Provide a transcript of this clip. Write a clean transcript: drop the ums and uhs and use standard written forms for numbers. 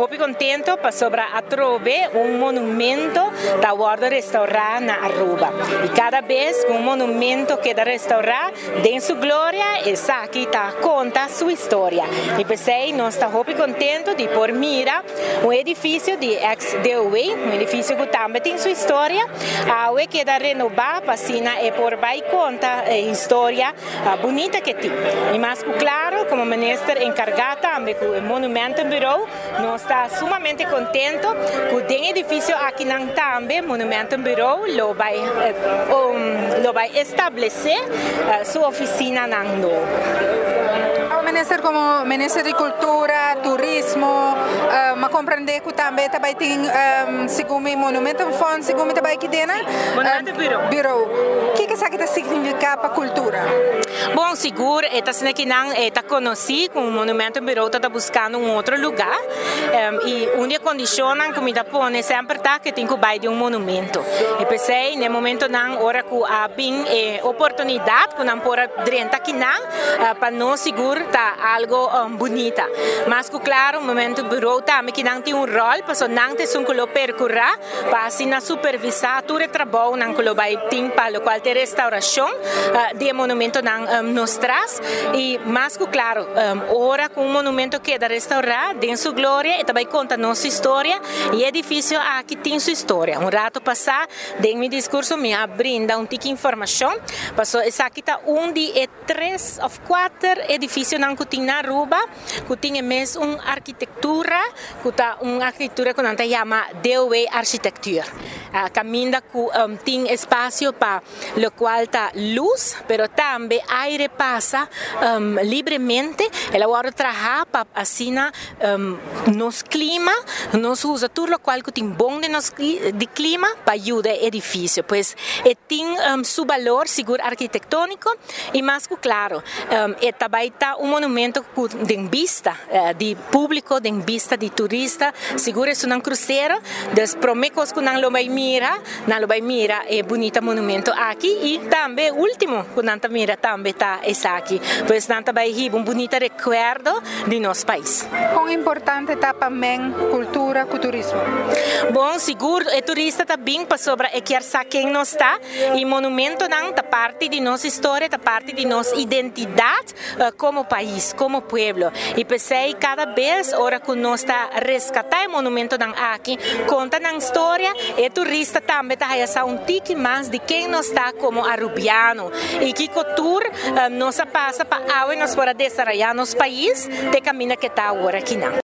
muito contente para sobre a trove monumento da guarda restaurar na Aruba. E cada vez que monumento que da restaurar, tem sua glória, essa aqui conta sua história. E pensei, nós estamos muito contentes de por mira edifício de ex-DOE, edifício que também tem sua história, a que da renovar, passina e por vai conta a história bonita que tem. E mais claro, como ministro encarregado também com o Monumento Bureau, nós estamos sumamente contentes com o edifício aqui não também, Monumento Bureau, vai estabelecer sua oficina não novo. Ministro como Ministro de Cultura, Turismo, mas compreender que também tem segundo o Monumento Fundo, segundo também que tem, Monumento Bureau. O que isso aqui significa para a cultura? Bom, seguro, assim que não está conhecido com o Monumento Bureau, está buscando outro lugar e onde condiciona que me dá põe sempre tá que tem que ir de monumento. E pensei no momento não hora que há bem oportunidade que não pode dentro aqui não para não seguro tá algo bonita. Mas claro, o Monumento Bureau também que não tem rol, para não ter um colo percorrer para assim supervisar todo o trabalho não colo vai ter para o qual ter restauração de monumento não nos traz e mais claro, ora com o monumento que da restaurar, tem sua glória e também conta nossa história e edifício aqui tem sua história. Rato passar, em meu discurso me brinda tique informação, passou essa aqui tá de 3 ou 4 edifícios que tem na Aruba, que tem mesmo uma arquitetura, que tá uma arquitetura que não se chama DOE Architecture. Caminha que tem espaço para o qual está luz, mas também aire passa livremente. Ela pode trabalhar para assim nos clima, nos usa tudo o qual que tem bom de clima para ajudar o edifício. Pois tem seu valor seguro arquitetônico e mais que claro, também está monumento de vista de público, de vista de turista, seguro é um cruzeiro, das promessas que não vai mirar é bonito monumento aqui e também último que não mira também está esse aqui, pois não vai ter bonito recuerdo de nosso país. Quão importante está também cultura, turismo? Bom, seguro é turista também para sobre quer saber quem nós está e monumento não está parte de nossa história, está parte de nossa identidade como país, como pueblo. E pensei cada vez hora que nós está resgatar o monumento aqui, conta na história e turista também está a tique mais de quem nós está como arubiano e que cultura nós passa para nós para desarrollar nosso país de caminho que está agora aqui não.